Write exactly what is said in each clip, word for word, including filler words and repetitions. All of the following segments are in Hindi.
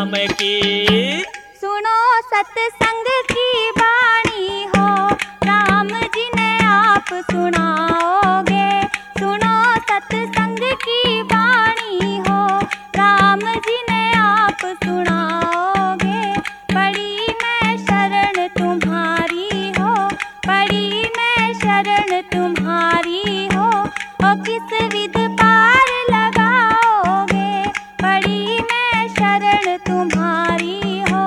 राम की। सुनो सत्संग की वाणी हो, राम जी ने आप सुनाओगे। सुनो सत्संग की वाणी हो, राम जी ने आप सुनाओगे। पड़ी मैं शरण तुम्हारी हो, पड़ी मैं शरण तुम्हारी हो, ओ किस विध पार लगाओगे। पड़ी मैं शरण तुम्हारी हो।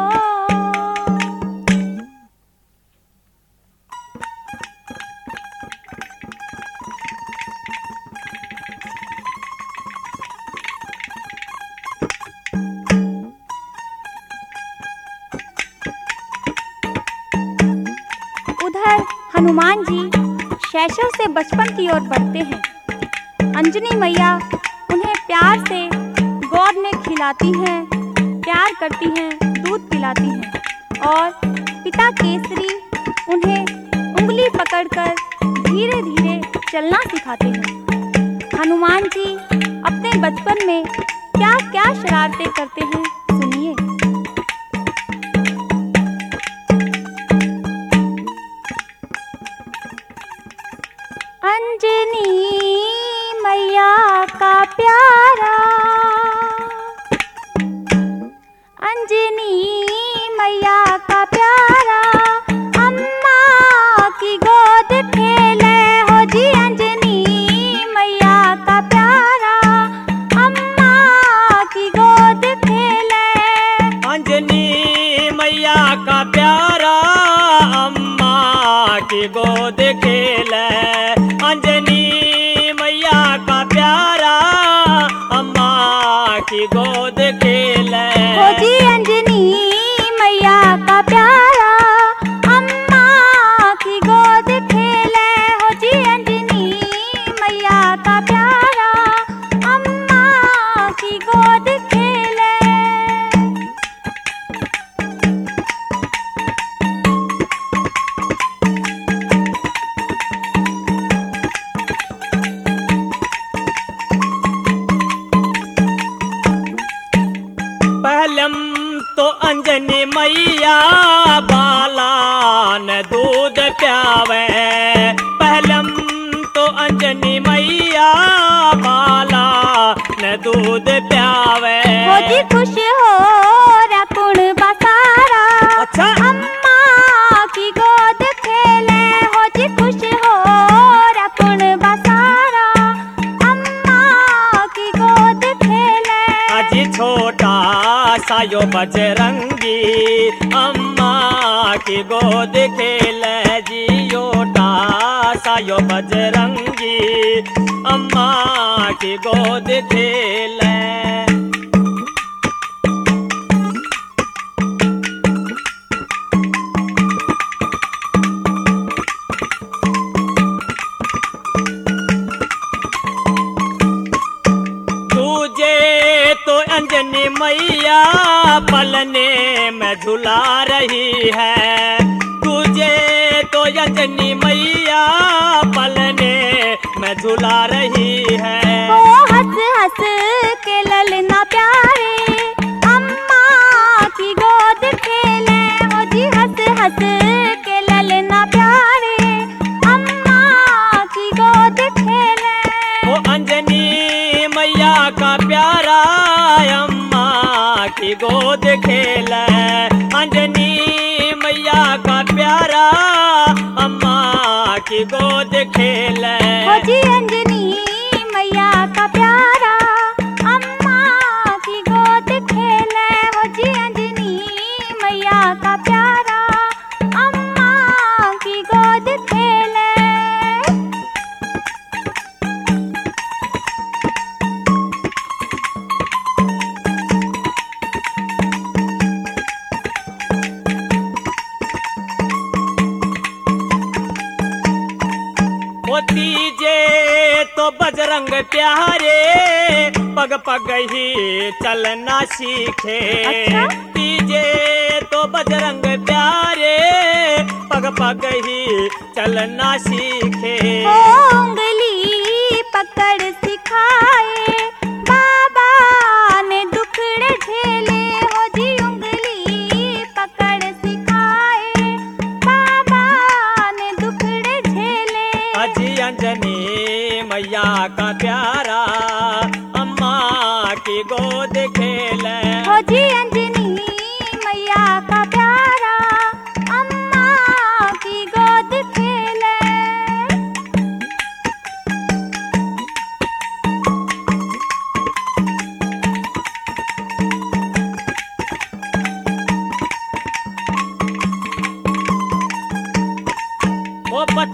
उधर हनुमान जी शैशव से बचपन की ओर बढ़ते हैं। अंजनी मैया उन्हें प्यार से गोद में खिलाती हैं, प्यार करती हैं, दूध पिलाती हैं और पिता केसरी उन्हें उंगली पकड़कर धीरे धीरे चलना सिखाते हैं। हनुमान जी अपने बचपन में क्या क्या शरारतें करते हैं, सुनिए। अंजनी मैया का प्यारा, अंजनी मैया का प्यारा, अम्मा की गोद खेले हो जी। अंजनी मैया का प्यारा, अम्मा की गोद खेले। अंजनी मैया का प्यारा, अम्मा की गोद खेले। अंजनी मैया का प्यारा, अम्मा की गोद खेले। हो जी अंजनी मैया का प्यारा, अम्मा की गोद खेले। हो जी अंजनी मैया का प्यारा, अम्मा की गोद खेले। पहलम तो अंजनी मैया बाला न दूध प्यावे। पहलम तो अंजनी मैया बाला न दूध प्यावे। हो जी खुश हो रकुण बसारा, अच्छा। अम्मा की गोद खेले। हो जी खुश हो रकुण बसारा, अम्मा की गोद खेले। अजी छोटा सायो बजरंगी, अम्मा की गोद खेले। जी छोटा सायो बजरंगी, अम्मा की गोद खेले। अंजनी मैया पलने में झुला रही है। तुझे तो अंजनी मैया पलने में झुला रही है। ओ हंस हंस के ललना प्यारे, अम्मा की गोद खेले। ओ जी हंस हंस के ललना प्यारे, अम्मा की गोद खेले। ओ अंजनी मैया का प्यारा, अम्मा की गोद खेले। अंजनी मैया का प्यारा, अम्मा की गोद खेले। हो जी अंजनी मैया का प्यारा, अम्मा की गोद खेले। हो जी अंजनी मैया का प्यारा, अम्मा की गोद खेले। तीजे तो बजरंग प्यारे, पग पग ही चलना सीखे। अच्छा? तीजे तो बजरंग प्यारे, पग पग ही चलना सीखे। ओ उंगली पकड़ सिखाए, बाबा ने दुखड़े झेले। हो जी